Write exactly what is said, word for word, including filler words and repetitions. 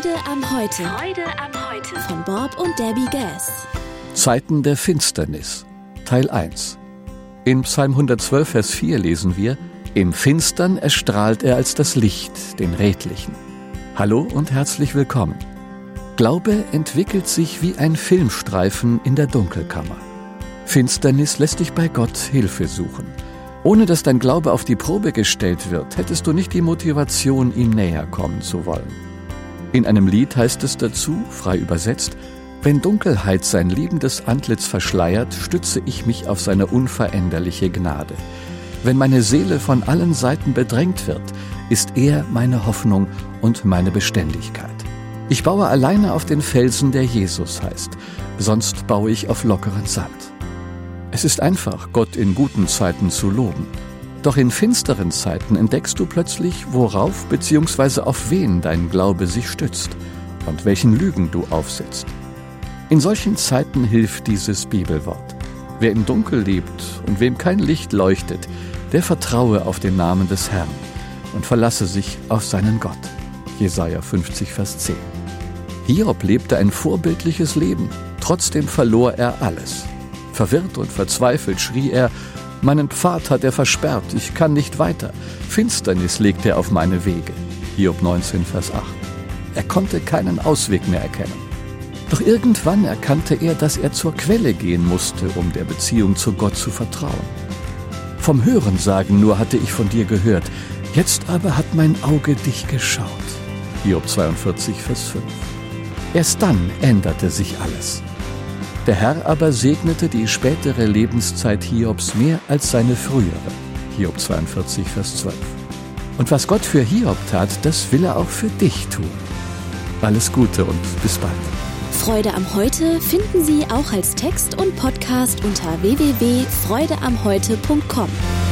Freude am Heute. Freude am Heute. Von Bob und Debbie Gass. Zeiten der Finsternis, Teil eins. In Psalm hundertzwölf, Vers vier lesen wir: Im Finstern erstrahlt er als das Licht, den Redlichen. Hallo und herzlich willkommen. Glaube entwickelt sich wie ein Filmstreifen in der Dunkelkammer. Finsternis lässt dich bei Gott Hilfe suchen. Ohne dass dein Glaube auf die Probe gestellt wird, hättest du nicht die Motivation, ihm näher kommen zu wollen. In einem Lied heißt es dazu, frei übersetzt: Wenn Dunkelheit sein liebendes Antlitz verschleiert, stütze ich mich auf seine unveränderliche Gnade. Wenn meine Seele von allen Seiten bedrängt wird, ist er meine Hoffnung und meine Beständigkeit. Ich baue alleine auf den Felsen, der Jesus heißt, sonst baue ich auf lockeren Sand. Es ist einfach, Gott in guten Zeiten zu loben. Doch in finsteren Zeiten entdeckst du plötzlich, worauf bzw. auf wen dein Glaube sich stützt und welchen Lügen du aufsetzt. In solchen Zeiten hilft dieses Bibelwort. Wer im Dunkel lebt und wem kein Licht leuchtet, der vertraue auf den Namen des Herrn und verlasse sich auf seinen Gott. Jesaja fünfzig, Vers zehn. Hiob lebte ein vorbildliches Leben, trotzdem verlor er alles. Verwirrt und verzweifelt schrie er: Meinen Pfad hat er versperrt, ich kann nicht weiter. Finsternis legt er auf meine Wege. Hiob neunzehn, Vers acht. Er konnte keinen Ausweg mehr erkennen. Doch irgendwann erkannte er, dass er zur Quelle gehen musste, um der Beziehung zu Gott zu vertrauen. Vom Hörensagen nur hatte ich von dir gehört, jetzt aber hat mein Auge dich geschaut. Hiob zweiundvierzig, Vers fünf. Erst dann änderte sich alles. Der Herr aber segnete die spätere Lebenszeit Hiobs mehr als seine frühere. Hiob zweiundvierzig, Vers zwölf. Und was Gott für Hiob tat, das will er auch für dich tun. Alles Gute und bis bald. Freude am Heute finden Sie auch als Text und Podcast unter w w w punkt freude am heute punkt com.